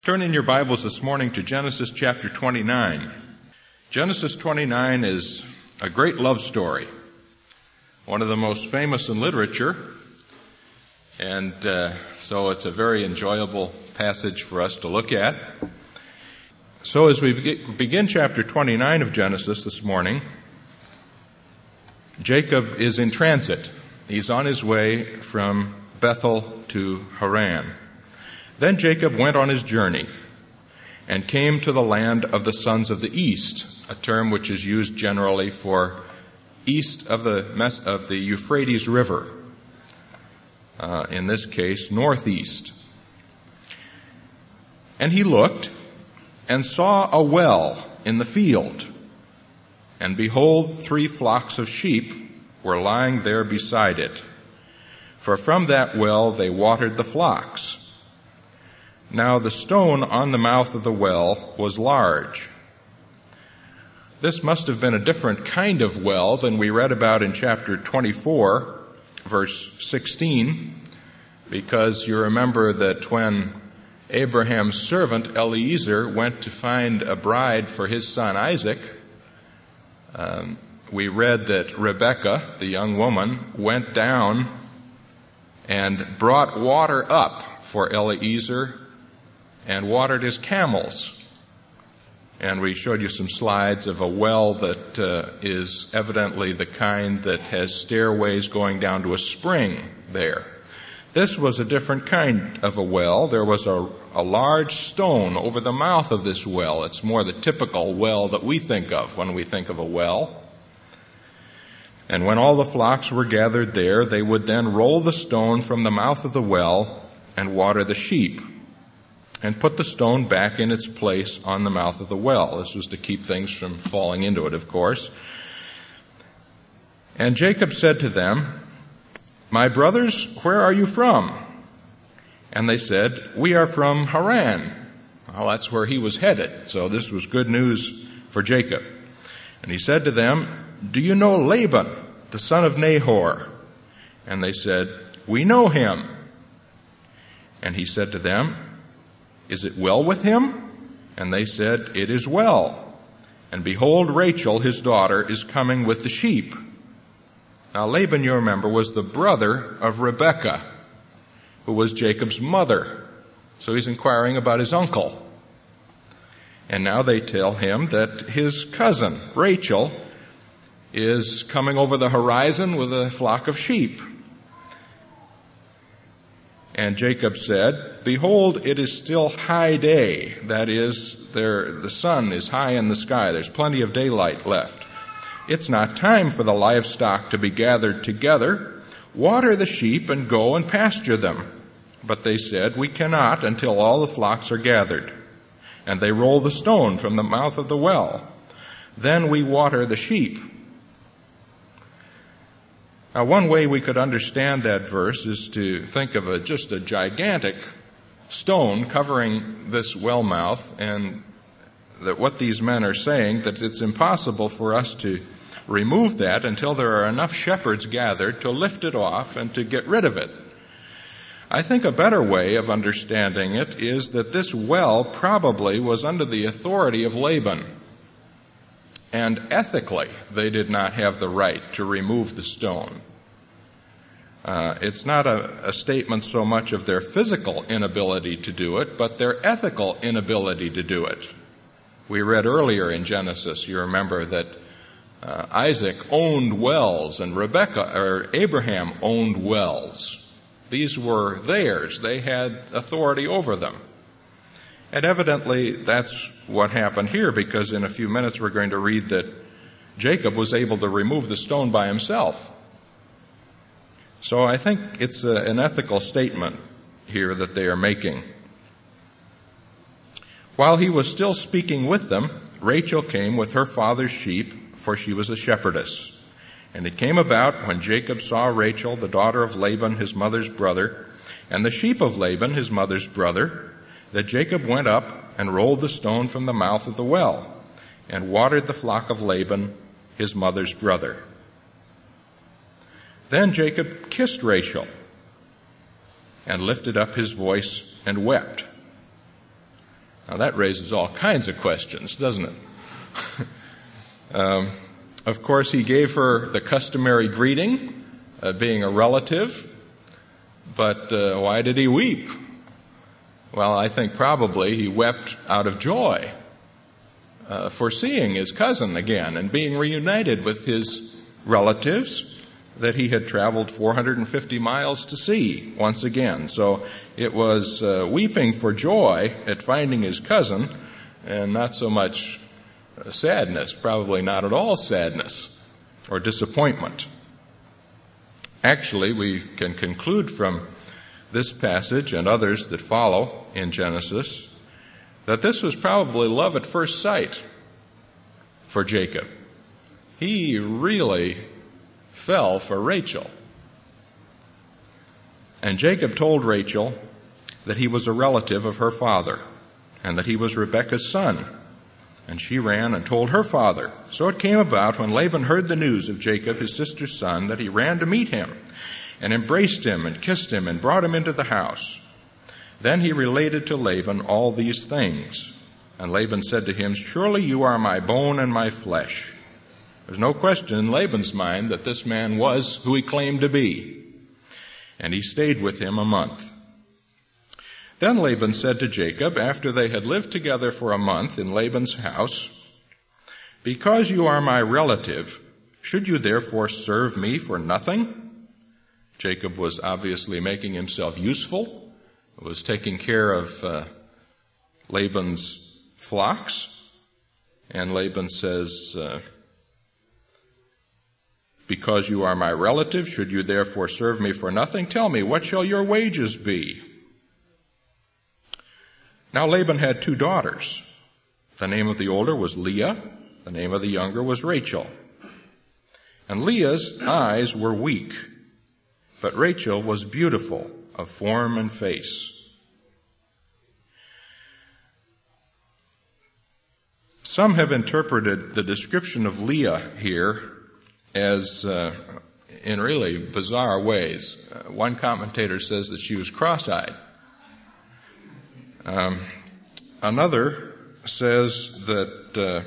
Turn in your Bibles this morning to Genesis chapter 29. Genesis 29 is a great love story, one of the most famous in literature, and so it's a very enjoyable passage for us to look at. So as we begin chapter 29 of Genesis this morning, Jacob is in transit. He's on his way from Bethel to Haran. Then Jacob went on his journey and came to the land of the sons of the east, a term which is used generally for east of the Euphrates River, in this case, northeast. And he looked and saw a well in the field, and behold, 3 flocks of sheep were lying there beside it, for from that well they watered the flocks. Now the stone on the mouth of the well was large. This must have been a different kind of well than we read about in chapter 24, verse 16, because you remember that when Abraham's servant Eliezer went to find a bride for his son Isaac, we read that Rebekah, the young woman, went down and brought water up for Eliezer and watered his camels. And we showed you some slides of a well that is evidently the kind that has stairways going down to a spring there. This was a different kind of a well. There was a large stone over the mouth of this well. It's more the typical well that we think of when we think of a well. And when all the flocks were gathered there, they would then roll the stone from the mouth of the well and water the sheep, and put the stone back in its place on the mouth of the well. This was to keep things from falling into it, of course. And Jacob said to them, "My brothers, where are you from?" And they said, "We are from Haran." Well, that's where he was headed, so this was good news for Jacob. And he said to them, "Do you know Laban, the son of Nahor?" And they said, "We know him." And he said to them, "Is it well with him?" And they said, "It is well. And behold, Rachel, his daughter, is coming with the sheep." Now Laban, you remember, was the brother of Rebekah, who was Jacob's mother. So he's inquiring about his uncle. And now they tell him that his cousin, Rachel, is coming over the horizon with a flock of sheep. And Jacob said, "Behold, it is still high day." That is, the sun is high in the sky. There's plenty of daylight left. "It's not time for the livestock to be gathered together. Water the sheep and go and pasture them." But they said, "We cannot until all the flocks are gathered." And they roll the stone from the mouth of the well. Then we water the sheep. Now, one way we could understand that verse is to think of just a gigantic stone covering this well mouth, and that what these men are saying, that it's impossible for us to remove that until there are enough shepherds gathered to lift it off and to get rid of it. I think a better way of understanding it is that this well probably was under the authority of Laban, and ethically they did not have the right to remove the stone. It's not a statement so much of their physical inability to do it, but their ethical inability to do it. We read earlier in Genesis, you remember, that Isaac owned wells and Abraham owned wells. These were theirs. They had authority over them. And evidently that's what happened here, because in a few minutes we're going to read that Jacob was able to remove the stone by himself. So I think it's an ethical statement here that they are making. While he was still speaking with them, Rachel came with her father's sheep, for she was a shepherdess. And it came about, when Jacob saw Rachel, the daughter of Laban, his mother's brother, and the sheep of Laban, his mother's brother, that Jacob went up and rolled the stone from the mouth of the well, and watered the flock of Laban, his mother's brother. Then Jacob kissed Rachel and lifted up his voice and wept. Now that raises all kinds of questions, doesn't it? Of course, he gave her the customary greeting, being a relative, but why did he weep? Well, I think probably he wept out of joy for seeing his cousin again and being reunited with his relatives that he had traveled 450 miles to see once again. So it was weeping for joy at finding his cousin, and not so much sadness, probably not at all sadness or disappointment. Actually, we can conclude from this passage and others that follow in Genesis that this was probably love at first sight for Jacob. He really fell for Rachel. And Jacob told Rachel that he was a relative of her father and that he was Rebekah's son. And she ran and told her father. So it came about when Laban heard the news of Jacob, his sister's son, that he ran to meet him and embraced him and kissed him and brought him into the house. Then he related to Laban all these things. And Laban said to him, "Surely you are my bone and my flesh." There's no question in Laban's mind that this man was who he claimed to be. And he stayed with him a month. Then Laban said to Jacob, after they had lived together for a month in Laban's house, "Because you are my relative, should you therefore serve me for nothing?" Jacob was obviously making himself useful, was taking care of Laban's flocks. And Laban says, "Because you are my relative, should you therefore serve me for nothing? Tell me, what shall your wages be?" Now Laban had 2 daughters. The name of the older was Leah. The name of the younger was Rachel. And Leah's eyes were weak, but Rachel was beautiful of form and face. Some have interpreted the description of Leah here as in really bizarre ways. One commentator says that she was cross-eyed. Another says that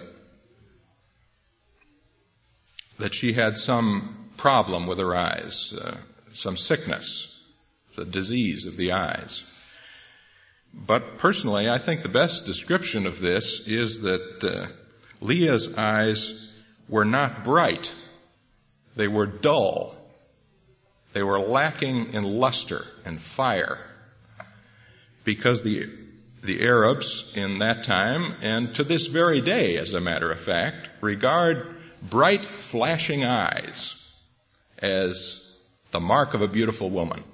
she had some problem with her eyes, some sickness, a disease of the eyes. But personally, I think the best description of this is that Leah's eyes were not bright. They were dull. They were lacking in luster and fire, because the Arabs in that time, and to this very day, as a matter of fact, regard bright, flashing eyes as the mark of a beautiful woman.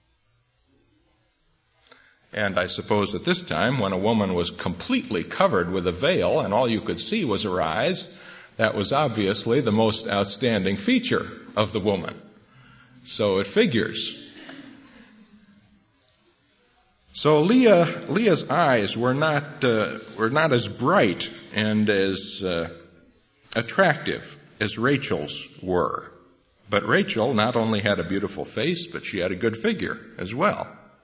And I suppose at this time, when a woman was completely covered with a veil and all you could see was her eyes, that was obviously the most outstanding feature of the woman. So it figures. So Leah's eyes were not as bright and as attractive as Rachel's were. But Rachel not only had a beautiful face, but she had a good figure as well.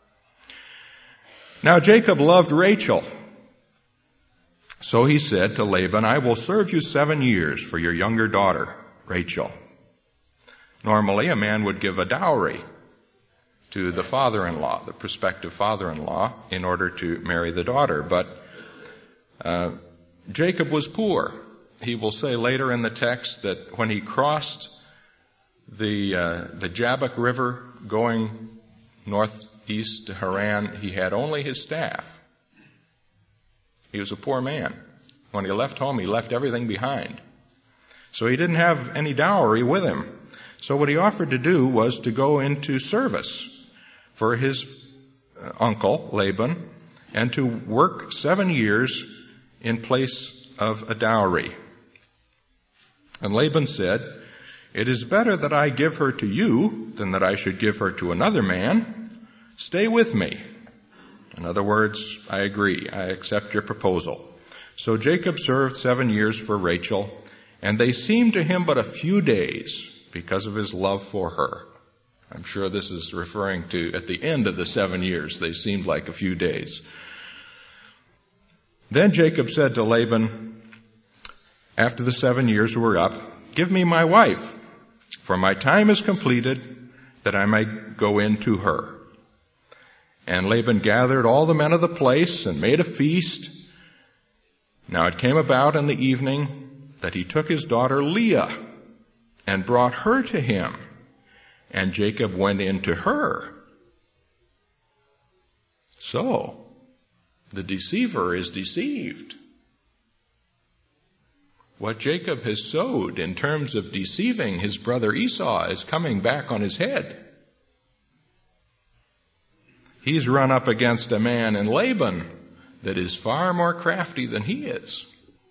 Now Jacob loved Rachel. So he said to Laban, "I will serve you 7 years for your younger daughter, Rachel." Normally, a man would give a dowry to the father-in-law, the prospective father-in-law, in order to marry the daughter. But Jacob was poor. He will say later in the text that when he crossed the Jabbok River going northeast to Haran, he had only his staff. He was a poor man. When he left home, he left everything behind. So he didn't have any dowry with him. So what he offered to do was to go into service for his uncle, Laban, and to work 7 years in place of a dowry. And Laban said, "It is better that I give her to you than that I should give her to another man. Stay with me." In other words, I agree. I accept your proposal. So Jacob served 7 years for Rachel, and they seemed to him but a few days because of his love for her. I'm sure this is referring to at the end of the 7 years, they seemed like a few days. Then Jacob said to Laban, after the 7 years were up, give me my wife, for my time is completed, that I may go in to her. And Laban gathered all the men of the place and made a feast. Now it came about in the evening that he took his daughter Leah and brought her to him, and Jacob went in to her. So, the deceiver is deceived. What Jacob has sowed in terms of deceiving his brother Esau is coming back on his head. He's run up against a man in Laban that is far more crafty than he is.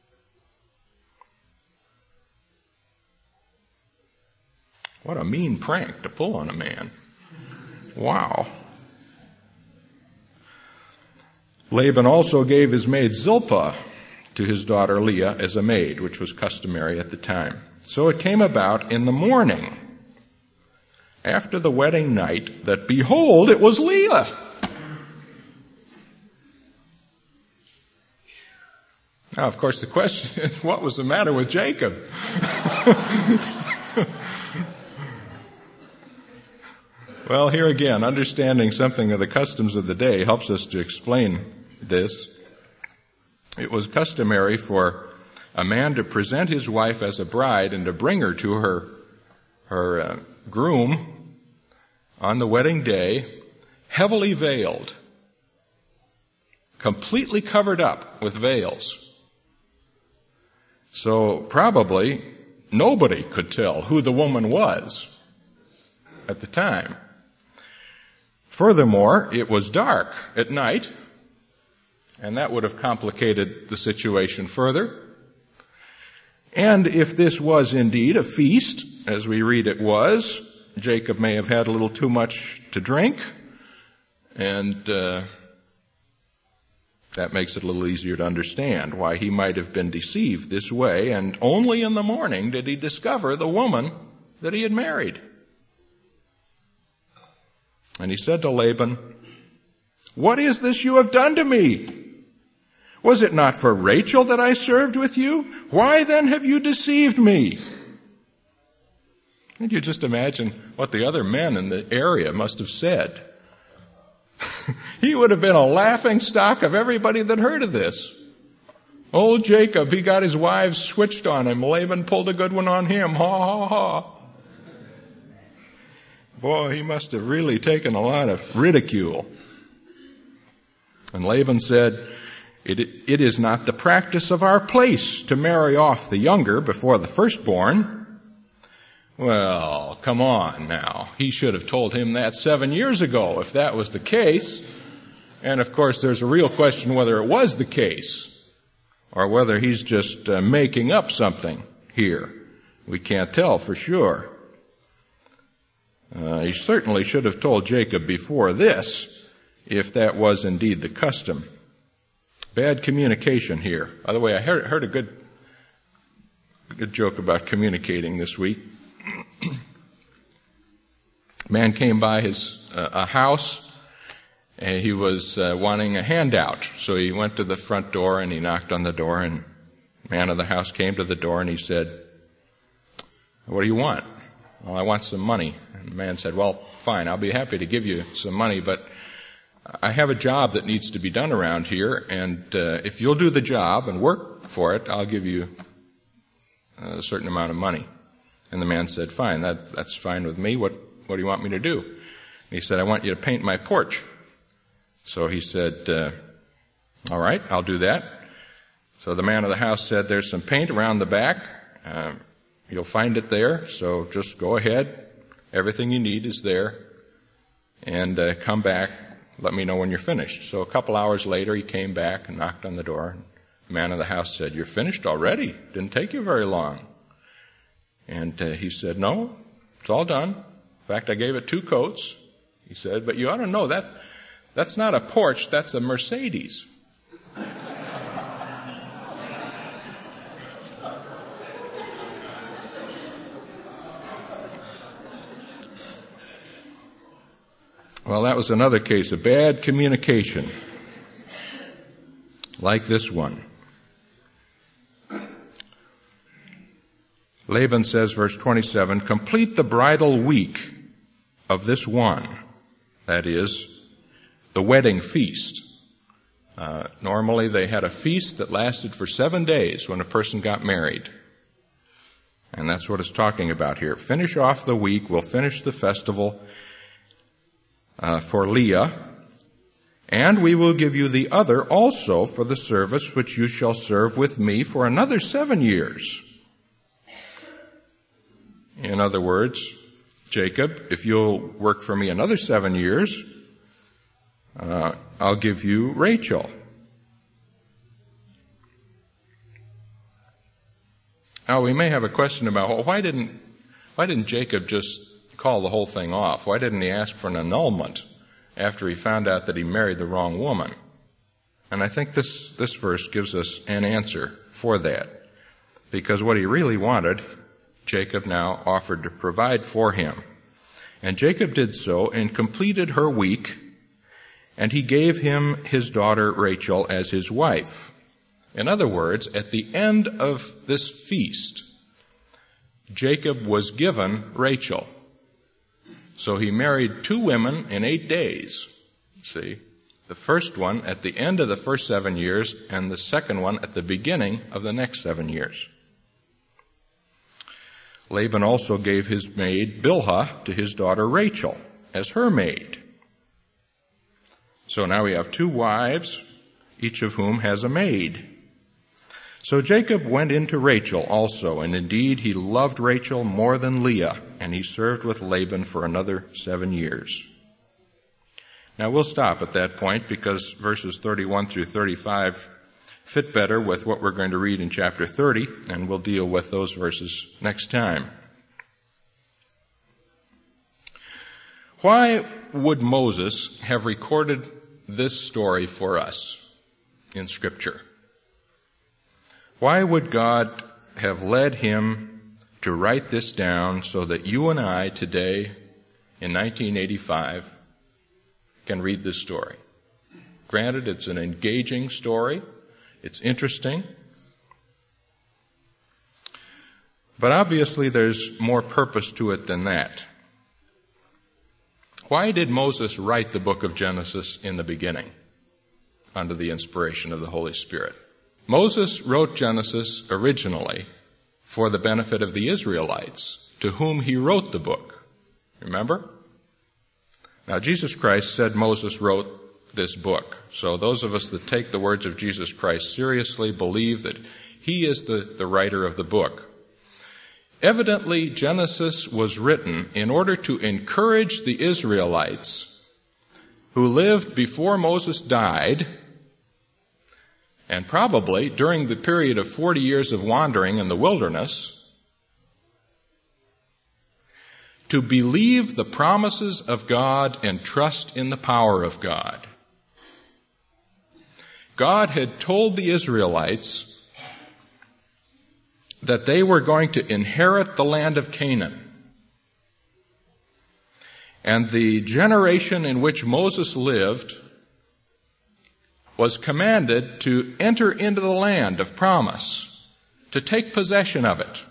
What a mean prank to pull on a man. Wow. Laban also gave his maid Zilpah to his daughter Leah as a maid, which was customary at the time. So it came about in the morning, after the wedding night, that behold, it was Leah. Now, of course, the question is, what was the matter with Jacob? Well, here again, understanding something of the customs of the day helps us to explain this. It was customary for a man to present his wife as a bride and to bring her to her groom on the wedding day, heavily veiled, completely covered up with veils. So probably nobody could tell who the woman was at the time. Furthermore, it was dark at night, and that would have complicated the situation further. And if this was indeed a feast, as we read it was, Jacob may have had a little too much to drink, and that makes it a little easier to understand why he might have been deceived this way, and only in the morning did he discover the woman that he had married. And he said to Laban, what is this you have done to me? Was it not for Rachel that I served with you? Why then have you deceived me? Can you just imagine what the other men in the area must have said? He would have been a laughing stock of everybody that heard of this. Old Jacob, he got his wives switched on him. Laban pulled a good one on him. Ha, ha, ha. Boy, he must have really taken a lot of ridicule. And Laban said, it is not the practice of our place to marry off the younger before the firstborn. Well, come on now. He should have told him that 7 years ago if that was the case. And of course, there's a real question whether it was the case or whether he's just making up something here. We can't tell for sure. He certainly should have told Jacob before this, if that was indeed the custom. Bad communication here. By the way, I heard a good joke about communicating this week. Man came by a house, and he was wanting a handout. So he went to the front door and he knocked on the door, and the man of the house came to the door and he said, "What do you want?" "Well, I want some money." And the man said, "Well, fine, I'll be happy to give you some money, but I have a job that needs to be done around here, and if you'll do the job and work for it, I'll give you a certain amount of money." And the man said, "Fine, that's fine with me. What do you want me to do?" And he said, "I want you to paint my porch." So he said, "All right, I'll do that." So the man of the house said, "There's some paint around the back. You'll find it there, so just go ahead. Everything you need is there. And come back. Let me know when you're finished." So a couple hours later, he came back and knocked on the door. And the man of the house said, "You're finished already? Didn't take you very long." And he said, "No, it's all done. In fact, I gave it 2 coats." He said, "But you ought to know that's not a porch, that's a Mercedes." Well, that was another case of bad communication. like this one. Laban says, verse 27, complete the bridal week of this one, that is, the wedding feast. Normally they had a feast that lasted for 7 days when a person got married. And that's what it's talking about here. Finish off the week. We'll finish the festival for Leah. And we will give you the other also for the service which you shall serve with me for another 7 years. In other words, Jacob, if you'll work for me another 7 years, I'll give you Rachel. Now, we may have a question about, well, why didn't Jacob just call the whole thing off? Why didn't he ask for an annulment after he found out that he married the wrong woman? And I think this verse gives us an answer for that. Because what he really wanted, Jacob now offered to provide for him. And Jacob did so and completed her week, and he gave him his daughter Rachel as his wife. In other words, at the end of this feast, Jacob was given Rachel. So he married 2 women in 8 days. See, the first one at the end of the first 7 years, and the second one at the beginning of the next 7 years. Laban also gave his maid Bilhah to his daughter Rachel as her maid. So now we have 2 wives, each of whom has a maid. So Jacob went into Rachel also, and indeed he loved Rachel more than Leah, and he served with Laban for another 7 years. Now we'll stop at that point because verses 31 through 35 fit better with what we're going to read in chapter 30, and we'll deal with those verses next time. Why would Moses have recorded this story for us in Scripture? Why would God have led him to write this down so that you and I today, in 1985, can read this story? Granted, it's an engaging story. It's interesting. But obviously there's more purpose to it than that. Why did Moses write the book of Genesis in the beginning under the inspiration of the Holy Spirit? Moses wrote Genesis originally for the benefit of the Israelites, to whom he wrote the book. Remember? Now, Jesus Christ said Moses wrote this book. So those of us that take the words of Jesus Christ seriously believe that he is the writer of the book. Evidently, Genesis was written in order to encourage the Israelites who lived before Moses died, and probably during the period of 40 years of wandering in the wilderness, to believe the promises of God and trust in the power of God. God had told the Israelites that they were going to inherit the land of Canaan. And the generation in which Moses lived was commanded to enter into the land of promise, to take possession of it.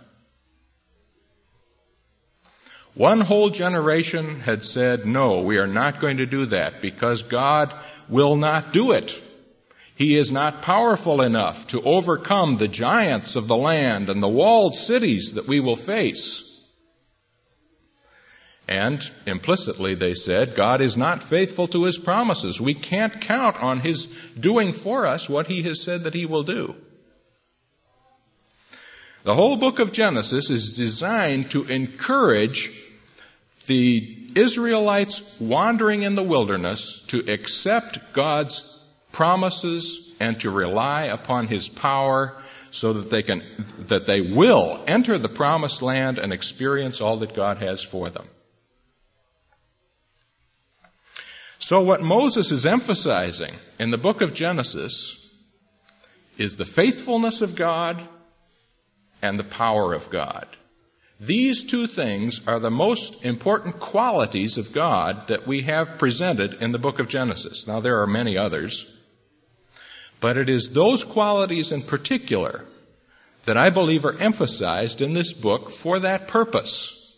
One whole generation had said, no, we are not going to do that because God will not do it. He is not powerful enough to overcome the giants of the land and the walled cities that we will face. And implicitly they said, God is not faithful to his promises. We can't count on his doing for us what he has said that he will do. The whole book of Genesis is designed to encourage the Israelites wandering in the wilderness to accept God's promises and to rely upon his power so that they will enter the promised land and experience all that God has for them. So what Moses is emphasizing in the book of Genesis is the faithfulness of God and the power of God. These 2 things are the most important qualities of God that we have presented in the book of Genesis. Now, there are many others, But it is those qualities in particular that I believe are emphasized in this book for that purpose.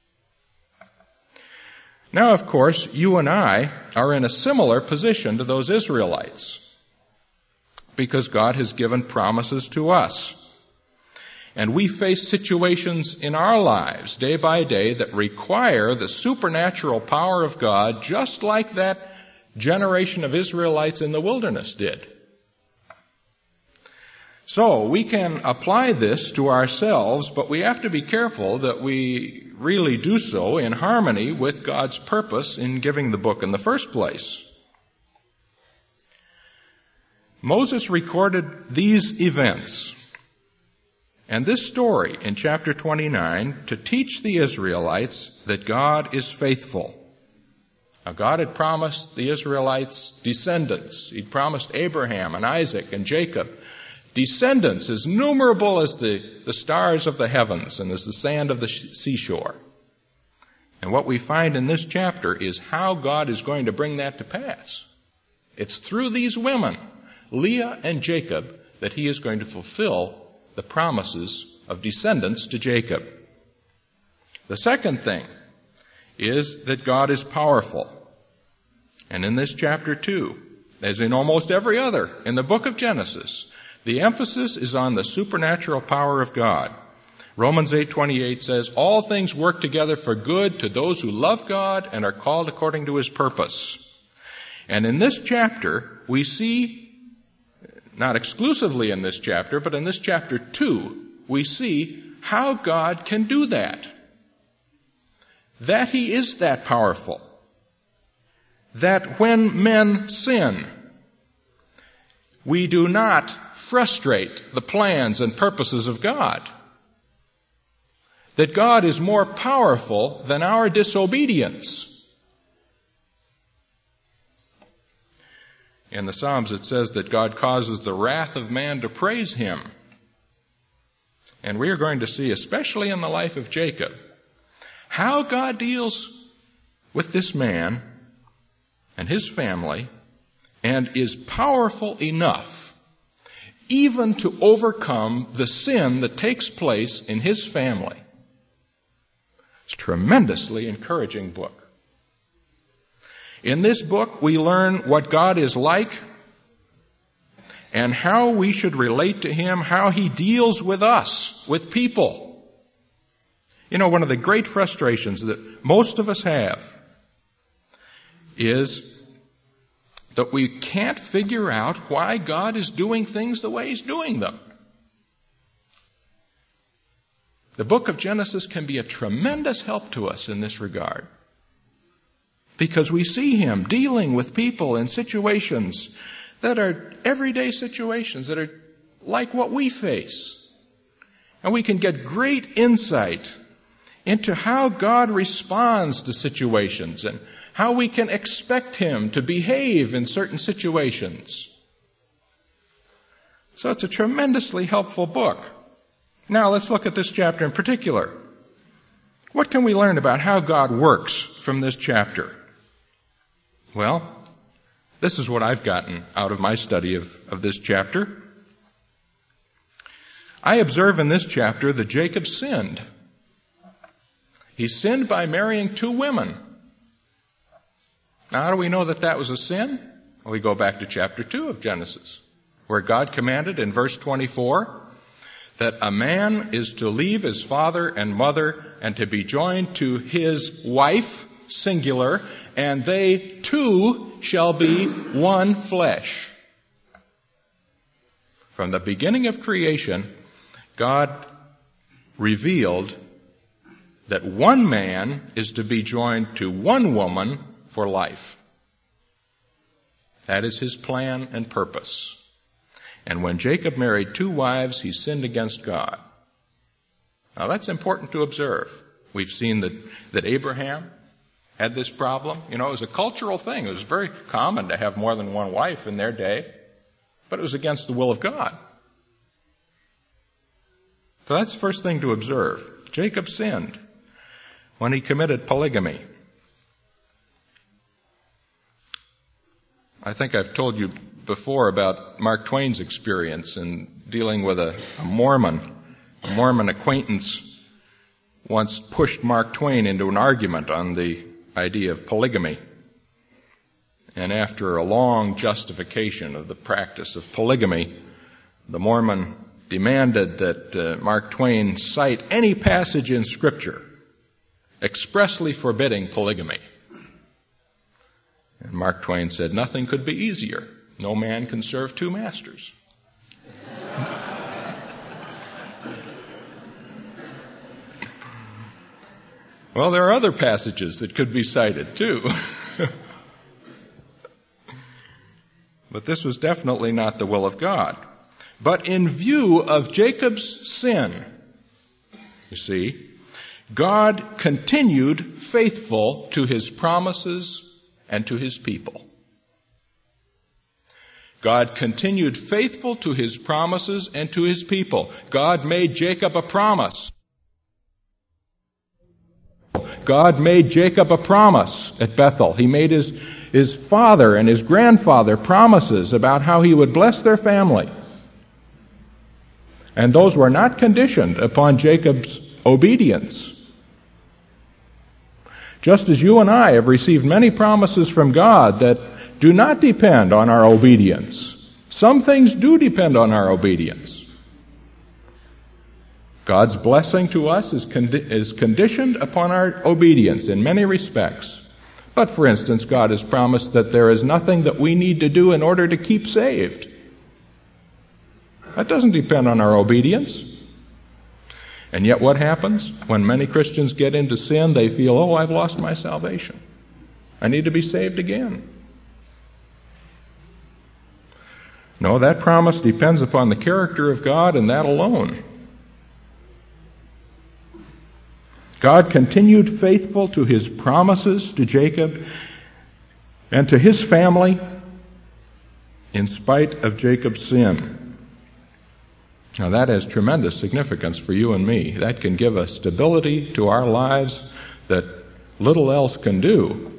Now, of course, you and I are in a similar position to those Israelites, because God has given promises to us. And we face situations in our lives day by day that require the supernatural power of God, just like that generation of Israelites in the wilderness did. So we can apply this to ourselves, but we have to be careful that we really do so in harmony with God's purpose in giving the book in the first place. Moses recorded these events and this story in chapter 29 to teach the Israelites that God is faithful. Now, God had promised the Israelites descendants. He'd promised Abraham and Isaac and Jacob descendants as numerable as the stars of the heavens and as the sand of the seashore. And what we find in this chapter is how God is going to bring that to pass. It's through these women, Leah and Jacob, that he is going to fulfill the promises of descendants to Jacob. The second thing is that God is powerful. And in this chapter too, as in almost every other in the book of Genesis, the emphasis is on the supernatural power of God. Romans 8:28 says, "All things work together for good to those who love God and are called according to his purpose." And in this chapter, we see, not exclusively in this chapter, but in this chapter 2, we see how God can do that. That he is that powerful. That when men sin, we do not frustrate the plans and purposes of God. That God is more powerful than our disobedience. In the Psalms it says that God causes the wrath of man to praise him. And we are going to see, especially in the life of Jacob, how God deals with this man and his family and is powerful enough even to overcome the sin that takes place in his family. It's a tremendously encouraging book. In this book, we learn what God is like and how we should relate to him, how he deals with us, with people. You know, one of the great frustrations that most of us have is that we can't figure out why God is doing things the way he's doing them. The book of Genesis can be a tremendous help to us in this regard, because we see him dealing with people in situations that are everyday situations that are like what we face. And we can get great insight into how God responds to situations and how we can expect him to behave in certain situations. So it's a tremendously helpful book. Now let's look at this chapter in particular. What can we learn about how God works from this chapter? Well, this is what I've gotten out of my study of this chapter. I observe in this chapter that Jacob sinned. He sinned by marrying 2 women. Now, how do we know that that was a sin? Well, we go back to chapter 2 of Genesis, where God commanded in verse 24 that a man is to leave his father and mother and to be joined to his wife, singular, and they two shall be one flesh. From the beginning of creation, God revealed that one man is to be joined to one woman for life. That is his plan and purpose. And when Jacob married 2 wives, he sinned against God. Now that's important to observe. We've seen that Abraham had this problem. You know, it was a cultural thing. It was very common to have more than one wife in their day, but it was against the will of God. So that's the first thing to observe. Jacob sinned when he committed polygamy. I think I've told you before about Mark Twain's experience in dealing with a Mormon. A Mormon acquaintance once pushed Mark Twain into an argument on the idea of polygamy. And after a long justification of the practice of polygamy, the Mormon demanded that Mark Twain cite any passage in Scripture expressly forbidding polygamy. And Mark Twain said, "Nothing could be easier. No man can serve two masters." Well, there are other passages that could be cited, too. But this was definitely not the will of God. But in view of Jacob's sin, you see, God continued faithful to his promises and to his people. God continued faithful to his promises and to his people. God made Jacob a promise. God made Jacob a promise at Bethel. He made his father and his grandfather promises about how he would bless their family. And those were not conditioned upon Jacob's obedience. Just as you and I have received many promises from God that do not depend on our obedience. Some things do depend on our obedience. God's blessing to us is conditioned upon our obedience in many respects. But, for instance, God has promised that there is nothing that we need to do in order to keep saved. That doesn't depend on our obedience. And yet what happens? When many Christians get into sin, they feel, "Oh, I've lost my salvation. I need to be saved again." No, that promise depends upon the character of God and that alone. God continued faithful to his promises to Jacob and to his family in spite of Jacob's sin. Now that has tremendous significance for you and me. That can give us stability to our lives that little else can do.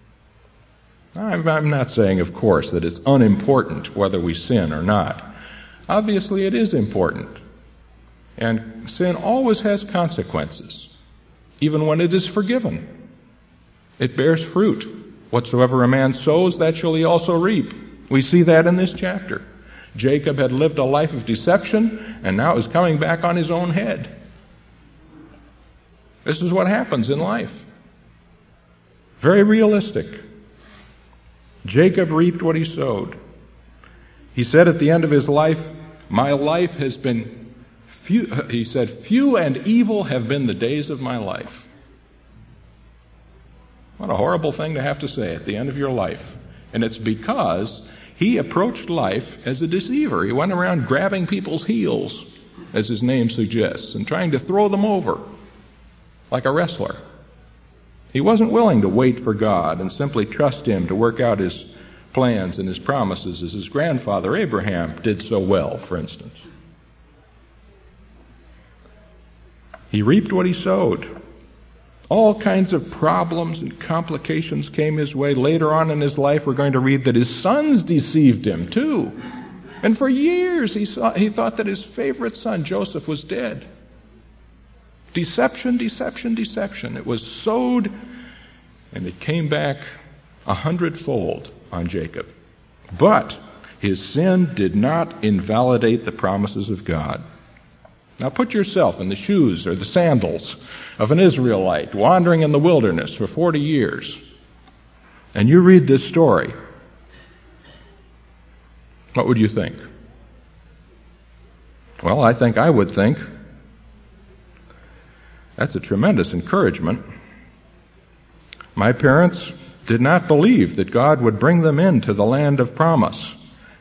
I'm not saying, of course, that it's unimportant whether we sin or not. Obviously it is important. And sin always has consequences, even when it is forgiven. It bears fruit. Whatsoever a man sows, that shall he also reap. We see that in this chapter. Jacob had lived a life of deception, and now it was coming back on his own head. This is what happens in life. Very realistic. Jacob reaped what he sowed. He said at the end of his life, "My life has been few," he said, "few and evil have been the days of my life." What a horrible thing to have to say at the end of your life. And it's because he approached life as a deceiver. He went around grabbing people's heels, as his name suggests, and trying to throw them over like a wrestler. He wasn't willing to wait for God and simply trust him to work out his plans and his promises as his grandfather Abraham did so well, for instance. He reaped what he sowed. All kinds of problems and complications came his way. Later on in his life, we're going to read that his sons deceived him too. And for years he thought that his favorite son, Joseph, was dead. Deception, deception, deception. It was sowed, and it came back 100-fold on Jacob. But his sin did not invalidate the promises of God. Now put yourself in the shoes or the sandals of an Israelite wandering in the wilderness for 40 years. And you read this story. What would you think? Well, I think I would think that's a tremendous encouragement. My parents did not believe that God would bring them into the land of promise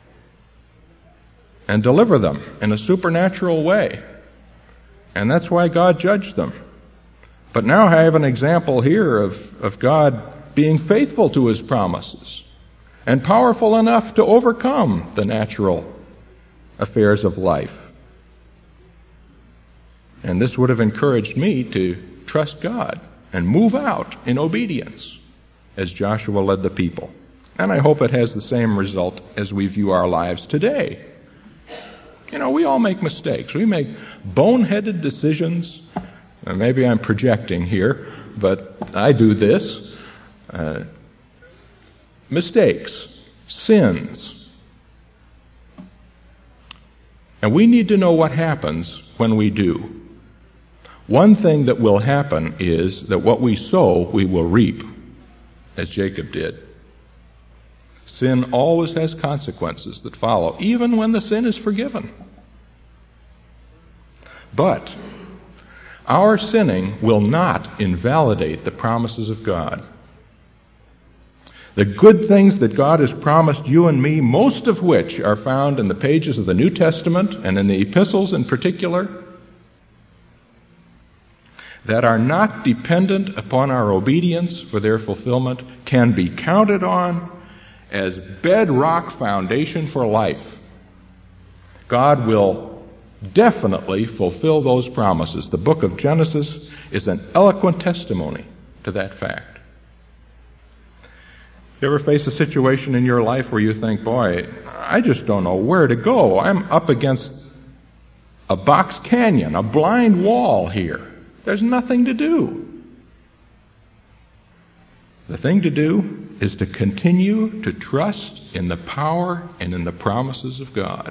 and deliver them in a supernatural way. And that's why God judged them. But now I have an example here of God being faithful to his promises and powerful enough to overcome the natural affairs of life. And this would have encouraged me to trust God and move out in obedience as Joshua led the people. And I hope it has the same result as we view our lives today. We all make mistakes. We make boneheaded decisions. Maybe I'm projecting here, but I do this. Mistakes, sins. And we need to know what happens when we do. One thing that will happen is that what we sow, we will reap, as Jacob did. Sin always has consequences that follow, even when the sin is forgiven. But our sinning will not invalidate the promises of God. The good things that God has promised you and me, most of which are found in the pages of the New Testament and in the epistles in particular, that are not dependent upon our obedience for their fulfillment, can be counted on as bedrock foundation for life. God will definitely fulfill those promises. The book of Genesis is an eloquent testimony to that fact. You ever face a situation in your life where you think, boy, I just don't know where to go. I'm up against a box canyon, a blind wall here. There's nothing to do. The thing to do is to continue to trust in the power and in the promises of God.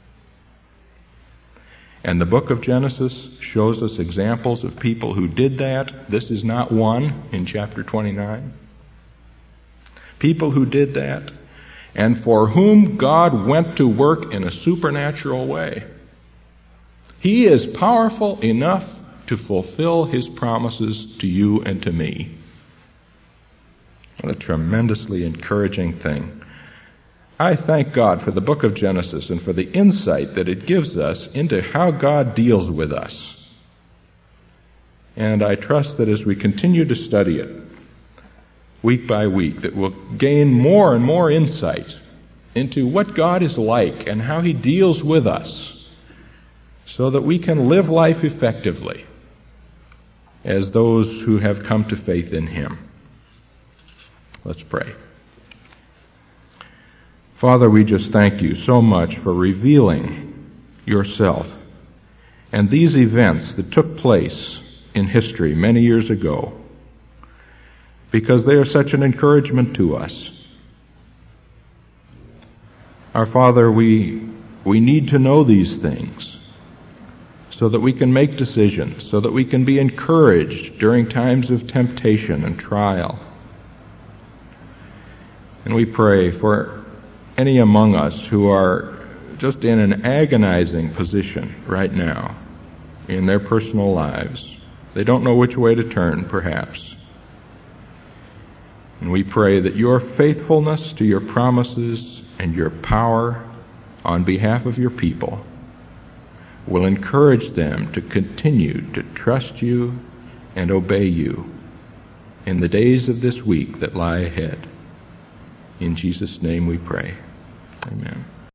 And the book of Genesis shows us examples of people who did that. This is not one in chapter 29. People who did that, and for whom God went to work in a supernatural way. He is powerful enough to fulfill His promises to you and to me. What a tremendously encouraging thing. I thank God for the book of Genesis and for the insight that it gives us into how God deals with us. And I trust that as we continue to study it, week by week, that we'll gain more and more insight into what God is like and how He deals with us, so that we can live life effectively as those who have come to faith in Him. Let's pray. Father, we just thank You so much for revealing Yourself and these events that took place in history many years ago, because they are such an encouragement to us. Our Father, we need to know these things so that we can make decisions, so that we can be encouraged during times of temptation and trial. And we pray for any among us who are just in an agonizing position right now in their personal lives. They don't know which way to turn, perhaps. And we pray that Your faithfulness to Your promises and Your power on behalf of Your people will encourage them to continue to trust You and obey You in the days of this week that lie ahead. In Jesus' name we pray. Amen.